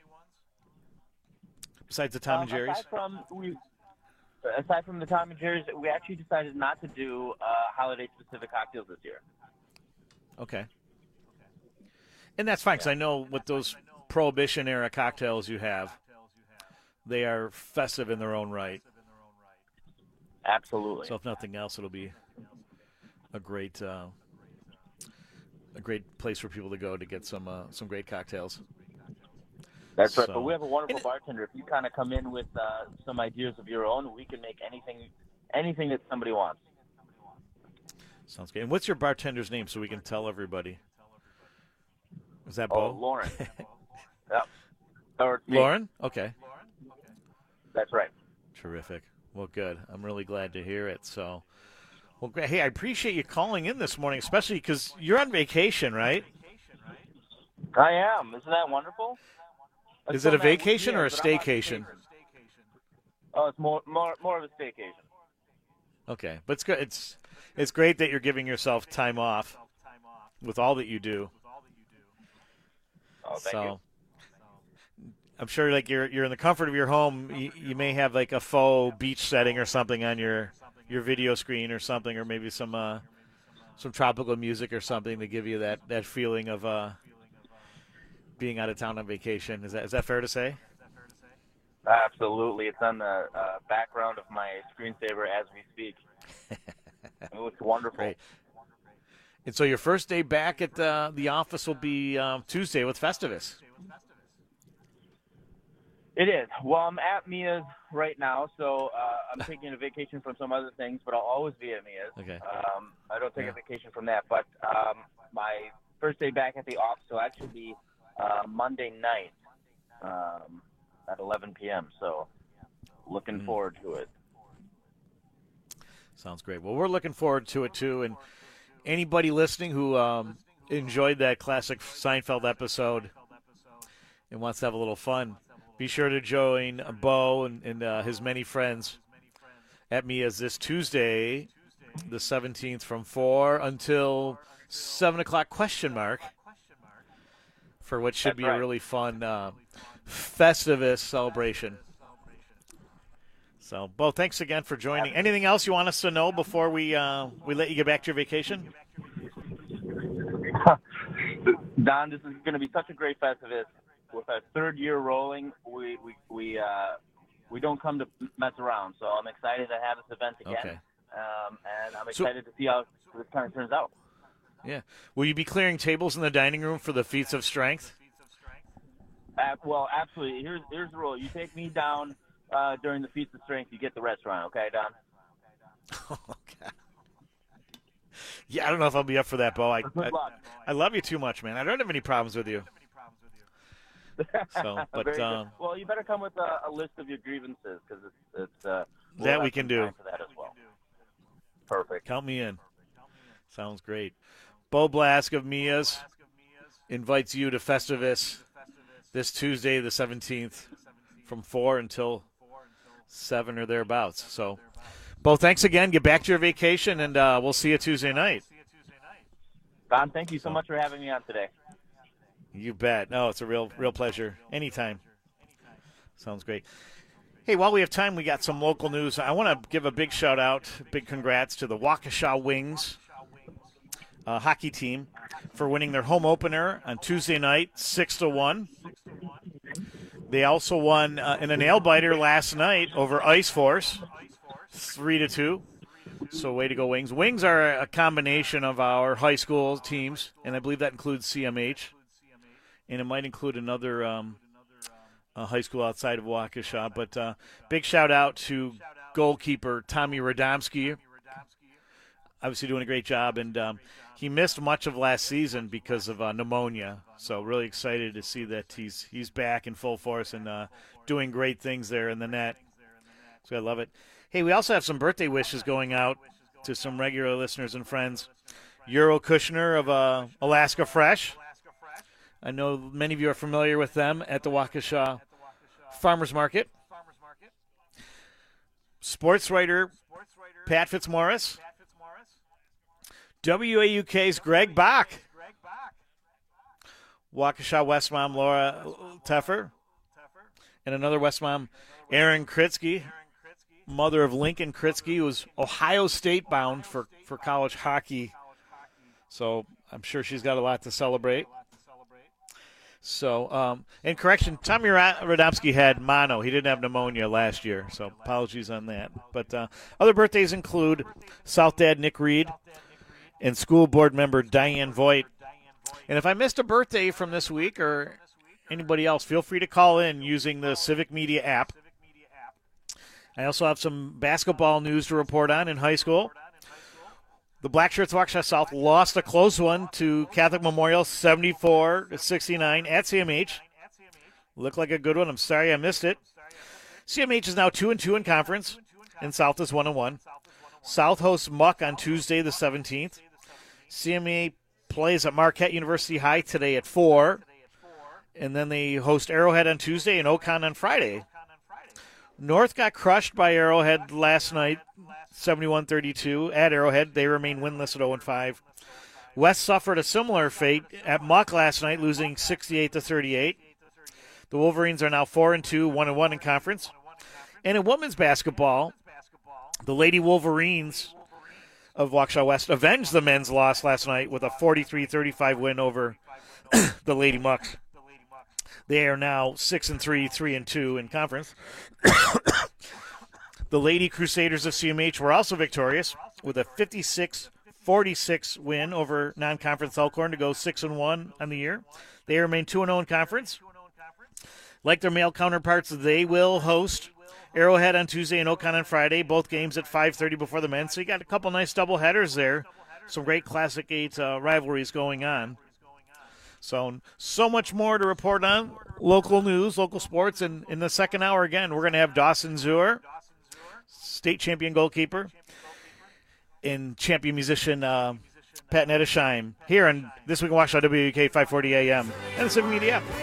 besides the Tom um, and Jerry's? Aside from we, aside from the Tom and Jerry's, we actually decided not to do uh, holiday-specific cocktails this year. Okay. And that's fine, because I know with those Prohibition-era cocktails you have, they are festive in their own right. Absolutely. So if nothing else, it'll be a great uh, a great place for people to go to get some uh, some great cocktails. That's right. So- But we have a wonderful bartender. If you kind of come in with uh, some ideas of your own, we can make anything anything that somebody wants. Sounds good. And what's your bartender's name so we can tell everybody? Is that Oh, Bo? Lauren. Yep. Or me. Lauren? Okay. That's right. Terrific. Well, good. I'm really glad to hear it. So, well, great. Hey, I appreciate you calling in this morning, especially because you're on vacation, right? I am. Isn't that wonderful? Is Until it a that vacation week, or a yeah, but I'm on staycation? vacation. Oh, it's more more more of a staycation. Okay, but it's good. It's it's great that you're giving yourself time off with all that you do. Oh, thank so, you. I'm sure, like you're you're in the comfort of your home. You, you may have like a faux beach setting or something on your your video screen or something, or maybe some uh, some tropical music or something to give you that, that feeling of uh, being out of town on vacation. Is that is that fair to say? Absolutely. It's on the uh, background of my screensaver as we speak. It looks wonderful. Great. And so your first day back at the the office will be um, Tuesday with Festivus. It is. Well, I'm at Mia's right now, so uh, I'm taking a vacation from some other things, but I'll always be at Mia's. Okay. Um, I don't take Yeah. a vacation from that, but um, my first day back at the office will actually be uh, Monday night um, at eleven p.m., so looking Mm. forward to it. Sounds great. Well, we're looking forward to it, too. And anybody listening who um, enjoyed that classic Seinfeld episode and wants to have a little fun, be sure to join Bo and, and uh, his many friends at Mia's this Tuesday, the seventeenth, from four until seven o'clock, question mark, for what should That's be right. a really fun uh, Festivus celebration. So, Bo, thanks again for joining. Anything else you want us to know before we uh, we let you get back to your vacation? Don, this is going to be such a great Festivus. With our third year rolling, we we we, uh, we don't come to mess around. So I'm excited to have this event again, Okay. um, and I'm So- excited to see how this kind of turns out. Yeah. Will you be clearing tables in the dining room for the feats of strength? Uh, well, absolutely. Here's here's the rule. You take me down uh, during the feats of strength, you get the restaurant. Okay, Don? Okay. Yeah, I don't know if I'll be up for that, Bo. I, Good I, luck. I love you too much, man. I don't have any problems with you. So, but Very good. um, Well, you better come with a, a list of your grievances because it's, it's uh, we'll that have we some can do. time for that as well. Perfect. Count me in. Sounds great. Bo Blask of Mia's invites you to Festivus this Tuesday, the seventeenth, from four until seven or thereabouts. So, Bo, thanks again. Get back to your vacation, and uh, we'll see you Tuesday night. Don, thank you so much for having me on today. You bet. No, it's a real, real pleasure. Anytime. Sounds great. Hey, while we have time, we got some local news. I want to give a big shout out, big congrats to the Waukesha Wings uh, hockey team for winning their home opener on Tuesday night, six to one. They also won uh, in a nail biter last night over Ice Force, three to two. So way to go, Wings. Wings are a combination of our high school teams, and I believe that includes C M H. And it might include another um, uh, high school outside of Waukesha. But uh, big shout-out to goalkeeper Tommy Radomski. Obviously doing a great job. And um, he missed much of last season because of uh, pneumonia. So really excited to see that he's he's back in full force and uh, doing great things there in the net. So I love it. Hey, we also have some birthday wishes going out to some regular listeners and friends. Euro Kushner of uh, Alaska Fresh. I know many of you are familiar with them at the Waukesha Farmers Market. Sports writer Pat Fitzmaurice. W A U K's Greg Bach. Waukesha West Mom Laura Teffer. And another West Mom, Aaron Kritzky, mother of Lincoln Kritzky, who was Ohio State bound for, for college hockey. So I'm sure she's got a lot to celebrate. So, um, and correction, Tommy Radomski had mono. He didn't have pneumonia last year, so apologies on that. But uh, other birthdays include South Dad Nick Reed and school board member Diane Voigt. And if I missed a birthday from this week or anybody else, feel free to call in using the Civic Media app. I also have some basketball news to report on in high school. The Black Shirts of Waukesha South lost a close one to Catholic Memorial, seventy-four to sixty-nine at C M H. Looked like a good one. I'm sorry I missed it. C M H is now two and two in conference, and South is one and one. South hosts Muck on Tuesday the seventeenth. C M A plays at Marquette University High today at four, and then they host Arrowhead on Tuesday and Ocon on Friday. North got crushed by Arrowhead last night, seventy-one thirty-two at Arrowhead. They remain winless at oh and five. West suffered a similar fate at Muck last night, losing sixty-eight to thirty-eight. The Wolverines are now four and two, one and one in conference. And in women's basketball, the Lady Wolverines of Waukesha West avenged the men's loss last night with a forty-three thirty-five win over the Lady Muck. They are now six and three, three and two in conference. The Lady Crusaders of C M H were also victorious with a fifty-six forty-six win over non-conference Elkhorn to go six and one on the year. They remain two and oh in conference. Like their male counterparts, they will host Arrowhead on Tuesday and Ocon on Friday, both games at five thirty before the men. So you got a couple nice double headers there. Some great Classic eight uh, rivalries going on. So, so much more to report on. Local news, local sports. And in the second hour, again, we're going to have Dawson Zuer, state champion goalkeeper, and champion musician uh, Pat Nettesheim here on This Week in Waukesha, W U K five forty A M and the Civic Media app.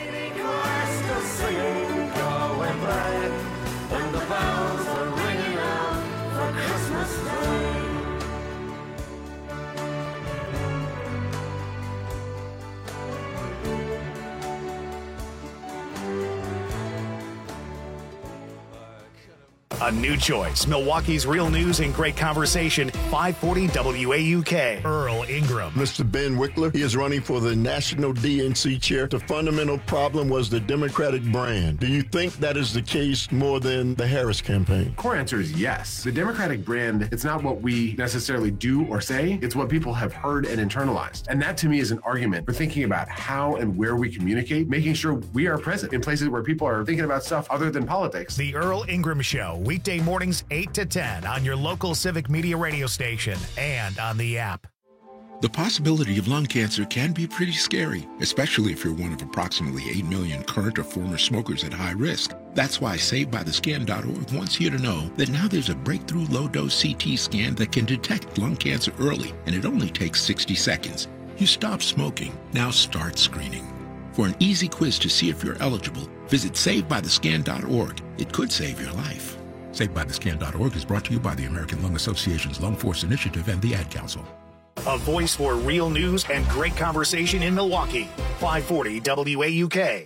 A new choice. Milwaukee's real news and great conversation. five forty W A U K. Earl Ingram. Mister Ben Wickler, he is running for the National D N C chair. The fundamental problem was the Democratic brand. Do you think that is the case more than the Harris campaign? Core answer is yes. The Democratic brand, it's not what we necessarily do or say, it's what people have heard and internalized. And that to me is an argument for thinking about how and where we communicate, making sure we are present in places where people are thinking about stuff other than politics. The Earl Ingram Show, weekday mornings eight to ten on your local Civic Media radio station and on the app. The possibility of lung cancer can be pretty scary, especially if you're one of approximately eight million current or former smokers at high risk. That's why Saved By The Scan dot org wants you to know that now there's a breakthrough low-dose C T scan that can detect lung cancer early, and it only takes sixty seconds. You stop smoking, now start screening. For an easy quiz to see if you're eligible, visit Saved By The Scan dot org. It could save your life. Saved By The Scan dot org is brought to you by the American Lung Association's Lung Force Initiative and the Ad Council. A voice for real news and great conversation in Milwaukee. five forty W A U K.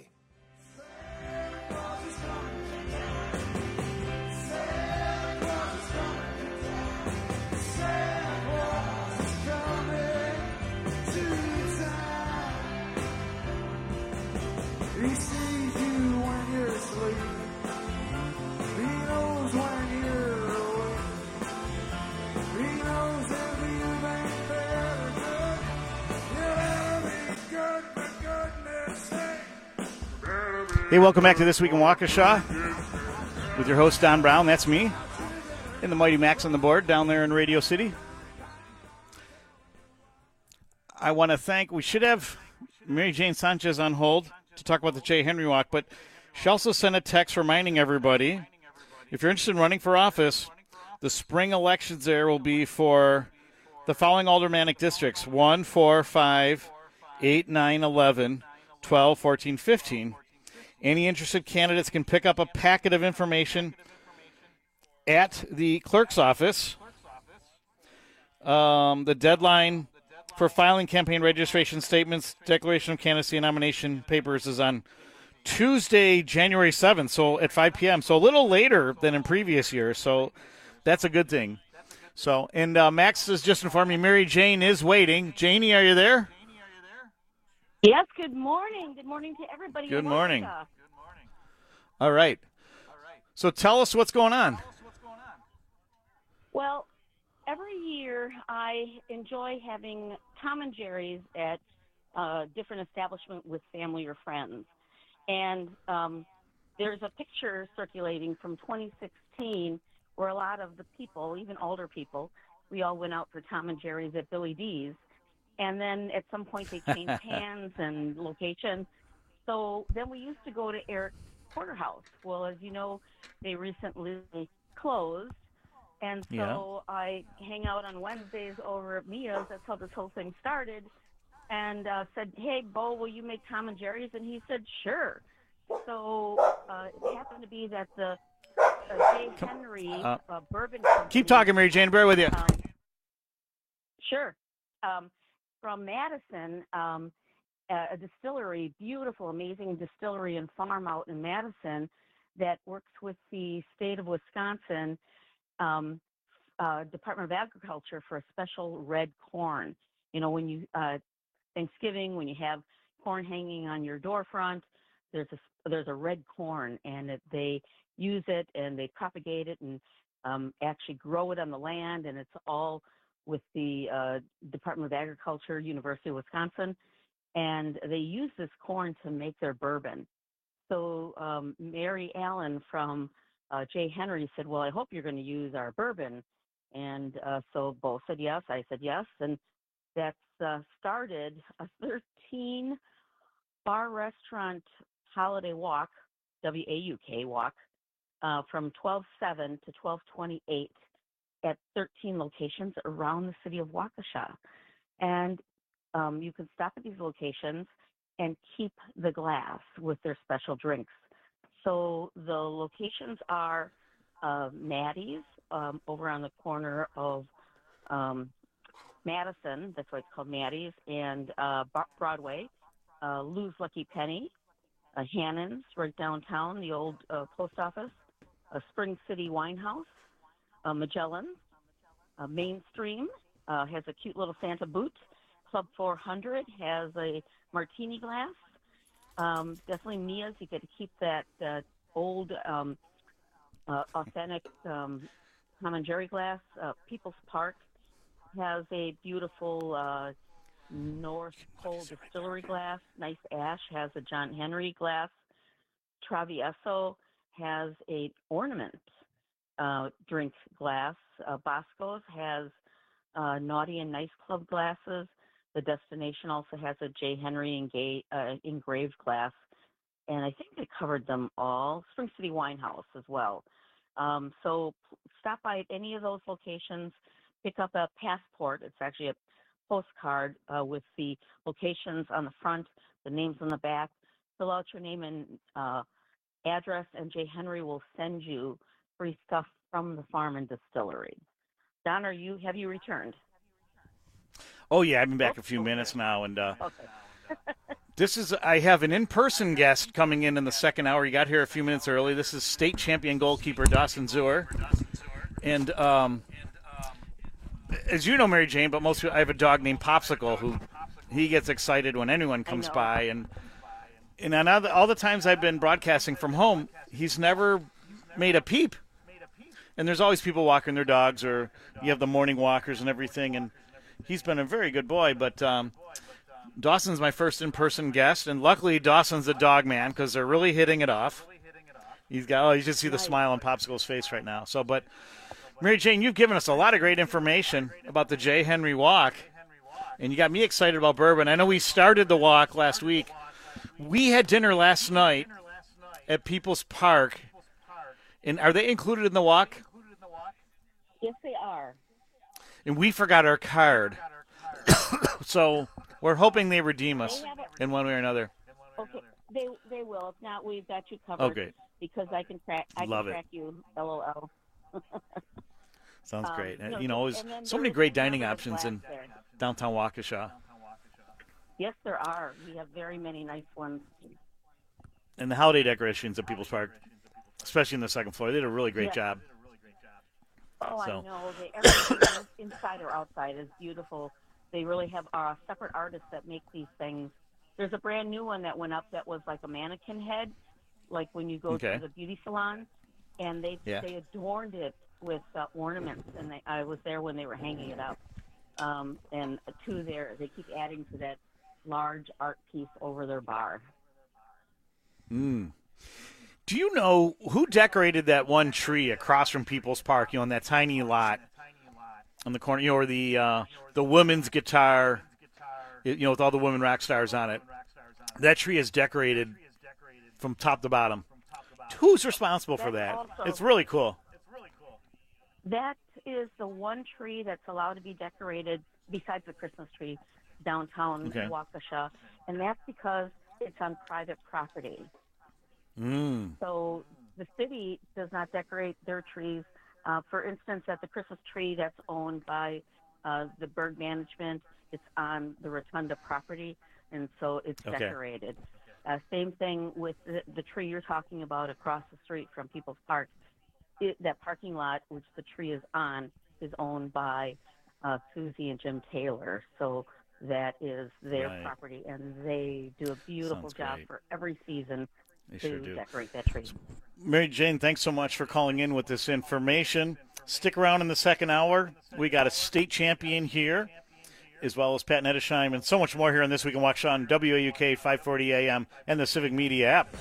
Hey, welcome back to This Week in Waukesha with your host, Don Brown. That's me. And the Mighty Max on the board down there in Radio City. I want to thank, we should have Mary Jane Sanchez on hold to talk about the Jay Henry Walk, but she also sent a text reminding everybody, if you're interested in running for office, the spring elections there will be for the following aldermanic districts: one, four, five, eight, nine, eleven, twelve, fourteen, fifteen. Any interested candidates can pick up a packet of information at the clerk's office. Um, the deadline for filing campaign registration statements, declaration of candidacy, and nomination papers is on Tuesday, January seventh, so at five p.m., so a little later than in previous years, so that's a good thing. So, and uh, Max has just informed me Mary Jane is waiting. Janie, are you there? Yes, good morning. Good morning to everybody. Good morning. All right. So tell us what's going on. Well, every year I enjoy having Tom and Jerry's at a different establishment with family or friends. And um, there's a picture circulating from twenty sixteen where a lot of the people, even older people, we all went out for Tom and Jerry's at Billy D's. And then at some point they changed hands and location. So then we used to go to Eric Porterhouse. Well, as you know, they recently closed. And so yeah. I hang out on Wednesdays over at Mia's. That's how this whole thing started. And uh, said, hey, Bo, will you make Tom and Jerry's? And he said, sure. So uh, it happened to be that the uh, Jay Henry uh, uh, Bourbon Company. Keep talking, Mary Jane. Bear with you. Um, sure. Um, from Madison, um, a, a distillery, beautiful, amazing distillery and farm out in Madison that works with the state of Wisconsin um, uh, Department of Agriculture for a special red corn. You know, when you uh, Thanksgiving, when you have corn hanging on your door front, there's a there's a red corn, and it, they use it and they propagate it and um, actually grow it on the land, and it's all with the uh, Department of Agriculture, University of Wisconsin, and they use this corn to make their bourbon. So um, Mary Allen from uh, Jay Henry said, well, I hope you're going to use our bourbon. And uh, so Bo said yes, I said yes, and that's uh, started a thirteen bar restaurant holiday walk, W A U K walk, uh, from twelve seven to twelve twenty-eight at thirteen locations around the city of Waukesha. And um, you can stop at these locations and keep the glass with their special drinks. So the locations are uh, Maddie's um, over on the corner of um, Madison, that's why it's called Maddie's, and uh, Broadway, uh, Lou's Lucky Penny, uh, Hannon's right downtown, the old uh, post office, a Spring City Winehouse, a Magellan, a Mainstream uh, has a cute little Santa boot. Club four hundred has a martini glass. Um, definitely Mia's. You get to keep that uh, old, um, uh, authentic um, Tom and Jerry glass. Uh, People's Park has a beautiful uh, North Pole Distillery glass. Nice Ash has a John Henry glass. Travieso has a ornament uh, drink glass. Uh, Bosco's has uh, Naughty and Nice Club glasses. The Destination also has a J. Henry enga- uh, engraved glass. And I think they covered them all. Spring City Winehouse as well. Um, so stop by at any of those locations. Pick up a passport. It's actually a postcard uh, with the locations on the front, the names on the back. Fill out your name and uh, address, and J. Henry will send you free stuff from the farm and distillery. Don, are you have you returned? Oh yeah, I've been back a few minutes now, and uh, okay. This is I have an in-person guest coming in in the second hour. He got here a few minutes early. This is state champion goalkeeper Dawson Zuer, and um, as you know, Mary Jane, but most I have a dog named Popsicle who he gets excited when anyone comes by, and and on all the, all the times I've been broadcasting from home, he's never made a peep. And there's always people walking their dogs, or you have the morning walkers and everything, and he's been a very good boy. But um, Dawson's my first in-person guest, and luckily Dawson's a dog man because they're really hitting it off. He's got oh, you should see the smile on Popsicle's face right now. So, but Mary Jane, you've given us a lot of great information about the J. Henry Walk, and you got me excited about bourbon. I know we started the walk last week. We had dinner last night at People's Park. And are they included in the walk? Yes, they are. And we forgot our card. So we're hoping they redeem us a, in one way or another. Okay, they they will. If not, we've got you covered. Okay. Because I can track. I Love can it. track you. L O L. Sounds um, great. No, you know, always so many great dining options in there. Downtown Waukesha. Yes, there are. We have very many nice ones. And the holiday decorations at People's Park, especially in the second floor, they did a really great yeah. job. Oh, so. I know. They, everything inside or outside is beautiful. They really have uh, separate artists that make these things. There's a brand new one that went up that was like a mannequin head, like when you go okay. to the beauty salon, and they yeah. they adorned it with uh, ornaments. And they, I was there when they were hanging it up. Um, and two there, they keep adding to that large art piece over their bar. Mm. Do you know who decorated that one tree across from People's Park, you know, in that tiny lot on the corner, you know, or the uh, the women's guitar, you know, with all the women rock stars on it? That tree is decorated from top to bottom. Who's responsible for that? Also, it's really cool. That is the one tree that's allowed to be decorated besides the Christmas tree downtown okay. Waukesha, and that's because it's on private property. Mm. So the city does not decorate their trees. Uh, for instance, at the Christmas tree that's owned by uh, the Berg Management, it's on the Rotunda property, and so it's okay. decorated. Uh, same thing with the, the tree you're talking about across the street from People's Park. It, that parking lot, which the tree is on, is owned by uh, Susie and Jim Taylor. So that is their right. property, and they do a beautiful Sounds job great. for every season they to sure do. decorate that tree. Mary Jane, thanks so much for calling in with this information. Stick around in the second hour. We got a state champion here, as well as Pat Nettesheim, and so much more here on This Week in Waukesha on W A U K five forty A M and the Civic Media app.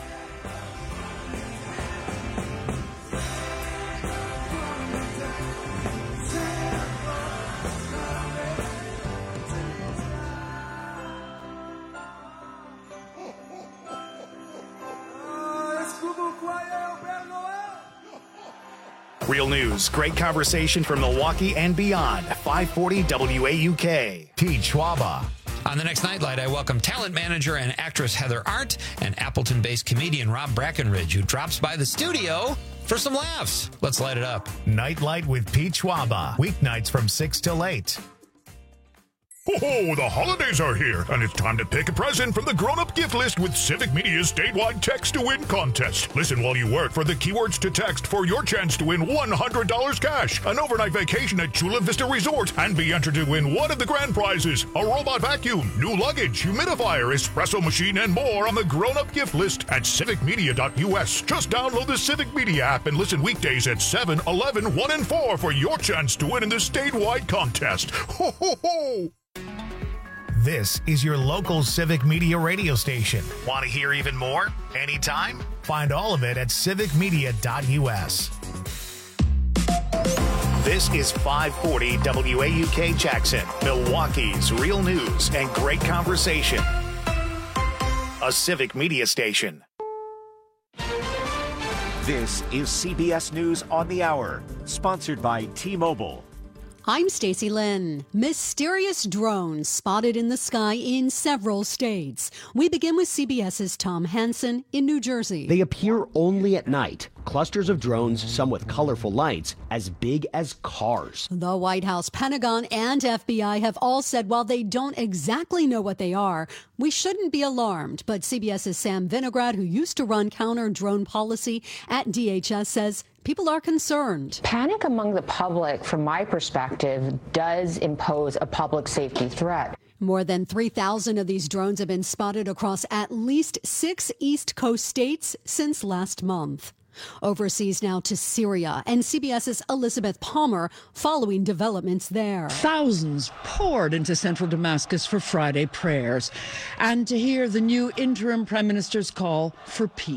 Real news, great conversation from Milwaukee and beyond. five forty W A U K. Pete Schwaba. On the next Nightlight, I welcome talent manager and actress Heather Arndt and Appleton-based comedian Rob Brackenridge, who drops by the studio for some laughs. Let's light it up. Nightlight with Pete Schwaba. Weeknights from six till eight. Ho-ho, the holidays are here, and it's time to pick a present from the grown-up gift list with Civic Media's statewide text-to-win contest. Listen while you work for the keywords to text for your chance to win one hundred dollars cash, an overnight vacation at Chula Vista Resort, and be entered to win one of the grand prizes, a robot vacuum, new luggage, humidifier, espresso machine, and more on the grown-up gift list at civic media dot U S. Just download the Civic Media app and listen weekdays at seven, eleven, one, and four for your chance to win in the statewide contest. Ho, ho, ho! This is your local Civic Media radio station. Want to hear even more? Anytime? Find all of it at civic media dot U S. This is five forty W A U K Jackson, Milwaukee's real news and great conversation. A Civic Media station. This is C B S News on the Hour, sponsored by T-Mobile. I'm Stacey Lynn. Mysterious drones spotted in the sky in several states. We begin with CBS's Tom Hansen in New Jersey. They appear only at night. Clusters of drones, some with colorful lights, as big as cars. The White House, Pentagon, and F B I have all said while they don't exactly know what they are, we shouldn't be alarmed. But CBS's Sam Vinograd, who used to run counter-drone policy at D H S, says people are concerned. Panic among the public, from my perspective, does impose a public safety threat. More than three thousand of these drones have been spotted across at least six East Coast states since last month. Overseas now to Syria and CBS's Elizabeth Palmer following developments there. Thousands poured into central Damascus for Friday prayers and to hear the new interim prime minister's call for peace.